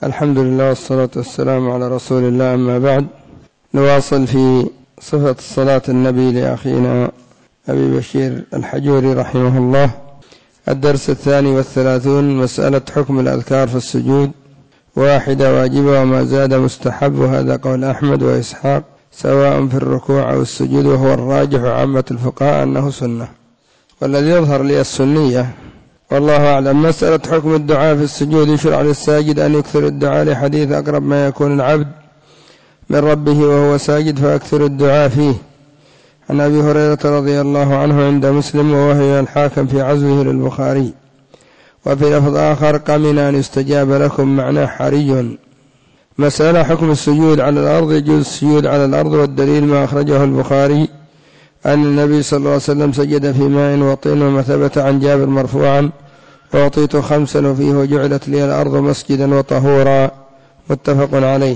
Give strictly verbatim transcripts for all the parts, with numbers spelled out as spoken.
الحمد لله والصلاة والسلام على رسول الله، أما بعد. نواصل في صفة صلاة النبي لأخينا أبي بشير الحجوري رحمه الله. الدرس الثاني والثلاثون، مسألة حكم الأذكار في السجود. واحدة واجبة وما زاد مستحب، وهذا قول أحمد وإسحاق، سواء في الركوع أو السجود، وهو الراجح عامة الفقهاء أنه سنة، والذي يظهر لي السنية والله أعلم. مسألة حكم الدعاء في السجود. يشرع للساجد أن يكثر الدعاء لحديث أقرب ما يكون العبد من ربه وهو ساجد، فأكثر الدعاء فيه، عن أبي هريرة رضي الله عنه عند مسلم، ووهي الحاكم في عزوه للبخاري. وفي لفظ آخر: قمن أن يستجاب لكم، معناه حري. مسألة حكم السجود على الأرض. يجوز السجود على الأرض، والدليل ما أخرجه البخاري أن النبي صلى الله عليه وسلم سجد في ماء وطين، وما ثبت عن جابر مرفوعا: وأعطيت خمسا وفيه وجعلت لي الأرض مسجدا وطهورا، متفق عليه.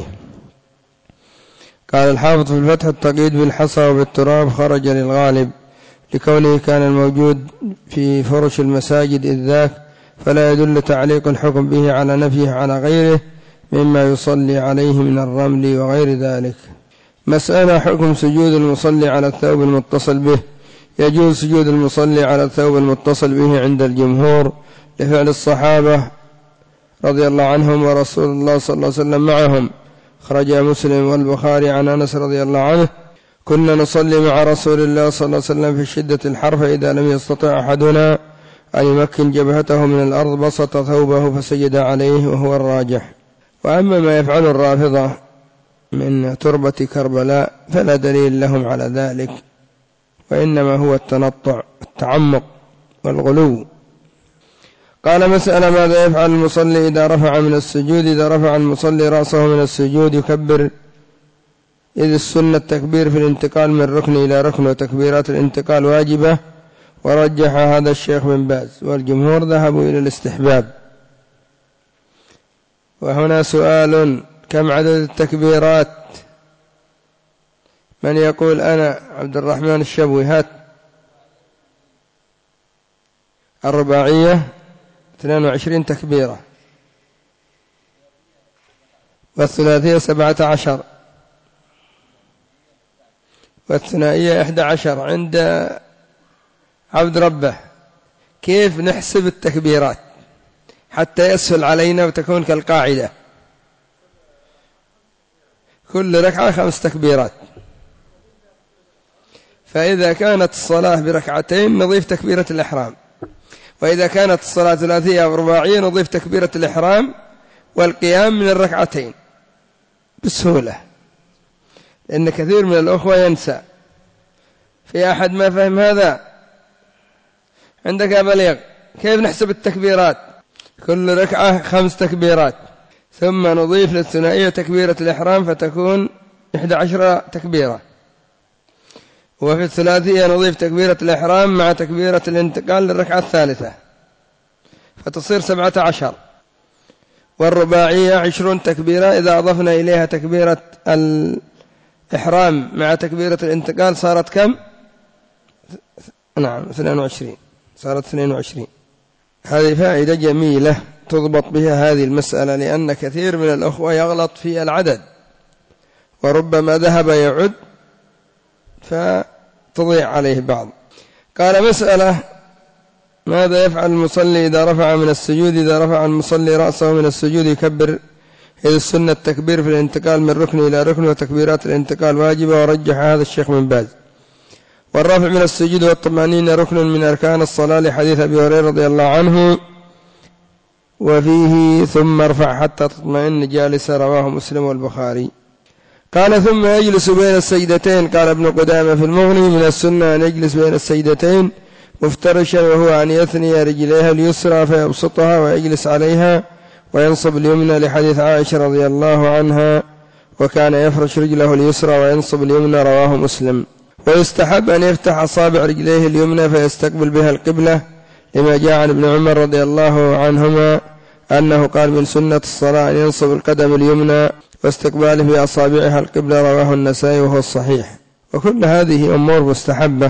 قال الحافظ في الفتح: التقييد بالحصى وبالتراب خرج للغالب، لكونه كان الموجود في فرش المساجد إذ ذاك، فلا يدل تعليق الحكم به على نفيه على غيره مما يصلي عليه من الرمل وغير ذلك. مسألة حكم سجود المصلي على الثوب المتصل به. يجوز سجود المصلي على الثوب المتصل به عند الجمهور، لفعل الصحابة رضي الله عنهم ورسول الله صلى الله عليه وسلم معهم. خرج مسلم والبخاري عن أنس رضي الله عنه: كنا نصلي مع رسول الله صلى الله عليه وسلم في شدة الحر، فإذا لم يستطع أحدنا أن يمكن جبهته من الأرض بسط ثوبه فسجد عليه، وهو الراجح. وأما ما يفعل الرافضة من تربة كربلاء فلا دليل لهم على ذلك، وإنما هو التنطع، التعمق والغلو. قال: مسألة ماذا يفعل المصلي إذا رفع من السجود. إذا رفع المصلي رأسه من السجود يكبر، إذ السنة التكبير في الانتقال من ركن إلى ركن، وتكبيرات الانتقال واجبة، ورجح هذا الشيخ بن باز، والجمهور ذهبوا إلى الاستحباب. وهنا سؤال: كم عدد التكبيرات؟ من يقول؟ أنا عبد الرحمن الشبوي. هات. الرباعية اثنين وعشرين تكبيرة، والثلاثية سبعة عشر، والثنائية إحدى عشر عند عبد ربه. كيف نحسب التكبيرات حتى يسهل علينا وتكون كالقاعدة؟ كل ركعة خمس تكبيرات، فإذا كانت الصلاة بركعتين نضيف تكبيرة الإحرام، وإذا كانت الصلاة ثلاثية أو رباعية نضيف تكبيرة الإحرام والقيام من الركعتين بسهولة، لأن كثير من الأخوة ينسى. في أحد ما فهم هذا؟ عندك يا بليغ؟ كيف نحسب التكبيرات؟ كل ركعة خمس تكبيرات، ثم نضيف للثنائية تكبيرة الإحرام فتكون إحدى عشر تكبيرة، وفي الثلاثية نضيف تكبيرة الإحرام مع تكبيرة الانتقال للركعة الثالثة فتصير سبعة عشر، والرباعية عشرون تكبيرة، إذا أضفنا إليها تكبيرة الإحرام مع تكبيرة الانتقال صارت كم؟ نعم اثنين وعشرين، صارت اثنين وعشرين. هذه فائدة جميلة تضبط بها هذه المسألة، لأن كثير من الأخوة يغلط في العدد، وربما ذهب يعد فتضيع عليه بعض. قال: مسألة ماذا يفعل المصلي إذا رفع من السجود. إذا رفع المصلي رأسه من السجود يكبر، إذ السنة التكبير في الانتقال من ركن إلى ركن، وتكبيرات الانتقال واجبة، ورجح هذا الشيخ بن باز. والرفع من السجود والطمأنينة ركن من أركان الصلاة، لحديث أبي هريرة رضي الله عنه وفيه: ثم ارفع حتى تطمئن جالسا، رواه مسلم والبخاري. قال: ثم يجلس بين السجدتين. قال ابن قدامة في المغني: من السنة أن يجلس بين السجدتين مفترشا، وهو أن يثني رجليها اليسرى فيبسطها ويجلس عليها، وينصب اليمنى، لحديث عائشة رضي الله عنها: وكان يفرش رجله اليسرى وينصب اليمنى، رواه مسلم. ويستحب أن يفتح أصابع رجليه اليمنى فيستقبل بها القبلة، لما جاء عن ابن عمر رضي الله عنهما أنه قال: من سنة الصلاة أن ينصب القدم اليمنى واستقباله بأصابعها القبلة، رواه النسائي وهو الصحيح. وكل هذه أمور مستحبة،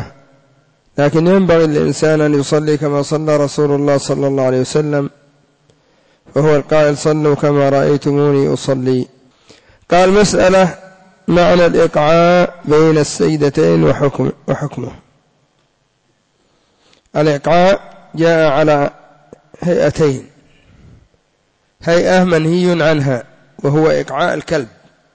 لكن ينبغي للإنسان أن يصلي كما صلى رسول الله صلى الله عليه وسلم، وهو القائل صلوا كما رأيتموني أصلي. قال مسألة معنى الإقعاء بين السجدتين وحكم وحكمه. الإقعاء جاء على هيئتين: هيئة منهي عنها وهو إقعاء الكلب،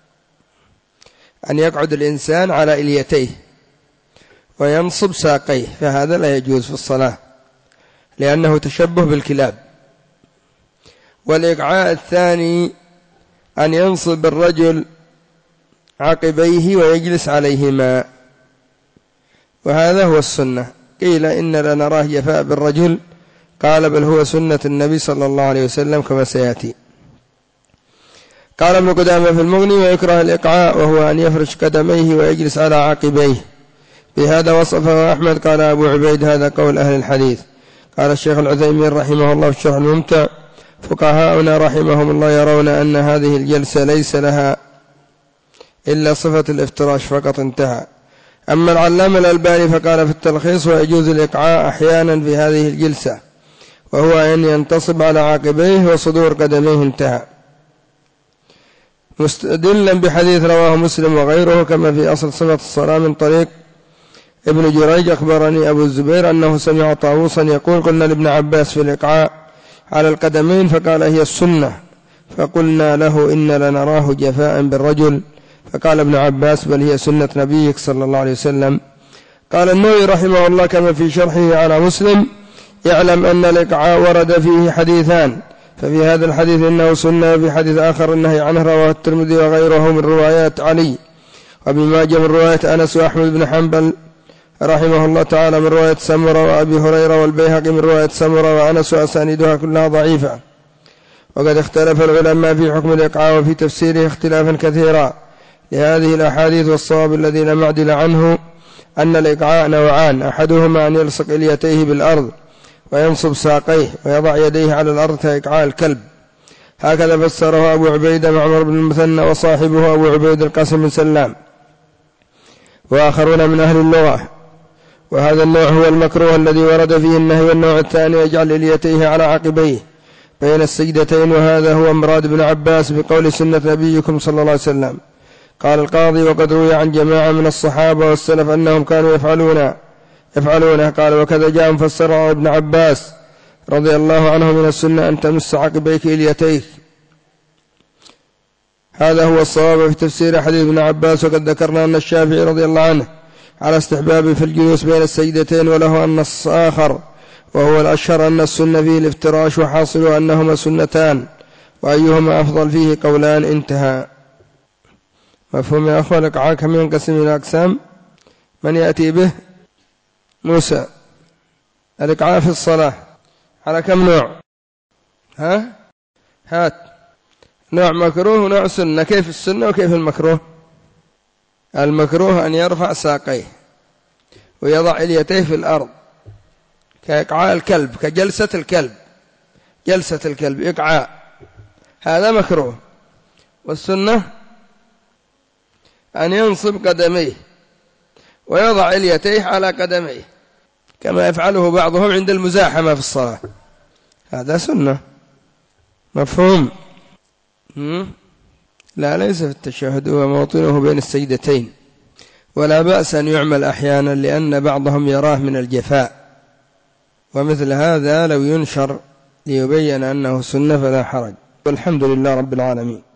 أن يقعد الإنسان على إليتيه وينصب ساقيه، فهذا لا يجوز في الصلاة لأنه تشبه بالكلاب. والإقعاء الثاني أن ينصب الرجل عقبيه ويجلس عليهما، وهذا هو السنة. قيل إن لنراه جفاء بالرجل، قال بل هو سنة النبي صلى الله عليه وسلم كما سيأتي. قال ابن قدامة في المغني: ويكره الإقعاء وهو أن يفرش قدميه ويجلس على عقبيه، بهذا وصفه أحمد. قال أبو عبيد: هذا قول أهل الحديث. قال الشيخ العثيمين رحمه الله في الشرح الممتع: فقهاؤنا رحمهم الله يرون أن هذه الجلسة ليس لها إلا صفة الافتراش فقط، انتهى. أما العلامة الألباني فقال في التلخيص: ويجوز الإقعاء أحيانا في هذه الجلسة، وهو أن ينتصب على عقبيه وصدور قدميه، انتهى، مستدلا بحديث رواه مسلم وغيره كما في أصل صفة الصلاة من طريق ابن جريج: أخبرني أبو الزبير أنه سمع طاووسا يقول: قلنا لابن عباس في الإقعاء على القدمين فقال: هي السنة. فقلنا له: إن لنراه جفاء بالرجل. فقال ابن عباس: بل هي سنة نبيك صلى الله عليه وسلم. قال النووي رحمه الله كما في شرحه على مسلم: يعلم أن الإقعاء ورد فيه حديثان، ففي هذا الحديث إنه سنة، وفي حديث آخر النهي عنه رواه الترمذي وغيره من روايات علي، وابن ماجه من رواية أنس، وأحمد بن حنبل رحمه الله تعالى من رواية سمرة وأبي هريرة، والبيهقي من رواية سمرة وأنس، وأسانيدها كلها ضعيفة. وقد اختلف العلماء في حكم الإقعاء وفي تفسيره اختلافا كثيرا لهذه الأحاديث، والصواب الذي لا معدل عنه أن الإقعاء نوعان: أحدهما أن يلصق إليتيه بالأرض وينصب ساقيه ويضع يديه على الأرض كإقعاء الكلب، هكذا فسره أبو عبيدة معمر بن المثنى وصاحبه أبو عبيد القاسم بن سلام وآخرون من أهل اللغة. وهذا النوع هو المكروه الذي ورد فيه النهي. والنوع الثاني يجعل إليتيه على عقبيه بين السجدتين، وهذا هو مراد ابن عباس بقول سنة نبيكم صلى الله عليه وسلم. قال القاضي: وقد روي عن جماعة من الصحابة والسلف أنهم كانوا يفعلون يفعلونه. قال: وكذا جاء مفسره ابن عباس رضي الله عنه من السنة أن تمس عقبيك إليتيك. هذا هو الصواب في تفسير حديث ابن عباس. وقد ذكرنا أن الشافعي رضي الله عنه على استحباب في الجلوس بين السجدتين، وله النص آخر وهو الأشهر أن السنة فيه الافتراش، وحاصل أنهما سنتان، وأيهما أفضل فيه قولان، انتهى. مفهوم يا أخوة؟ الإقعاء كم ينقسم إلى أقسام؟ من يأتي به؟ موسى. الإقعاء في الصلاة على كم نوع؟ ها؟ هات. نوع مكروه ونوع سنة. كيف السنة وكيف المكروه؟ المكروه أن يرفع ساقيه ويضع إليتيه في الأرض كإقعاء الكلب، كجلسة الكلب، جلسة الكلب إقعاء، هذا مكروه. والسنة أن ينصب قدميه ويضع إليتيه على قدميه كما يفعله بعضهم عند المزاحمة في الصلاة، هذا سنة. مفهوم؟ لا، ليس في التشهد، هو موطنه بين السجدتين، ولا بأس أن يعمل أحيانا لأن بعضهم يراه من الجفاء، ومثل هذا لو ينشر ليبين أنه سنة فلا حرج. والحمد لله رب العالمين.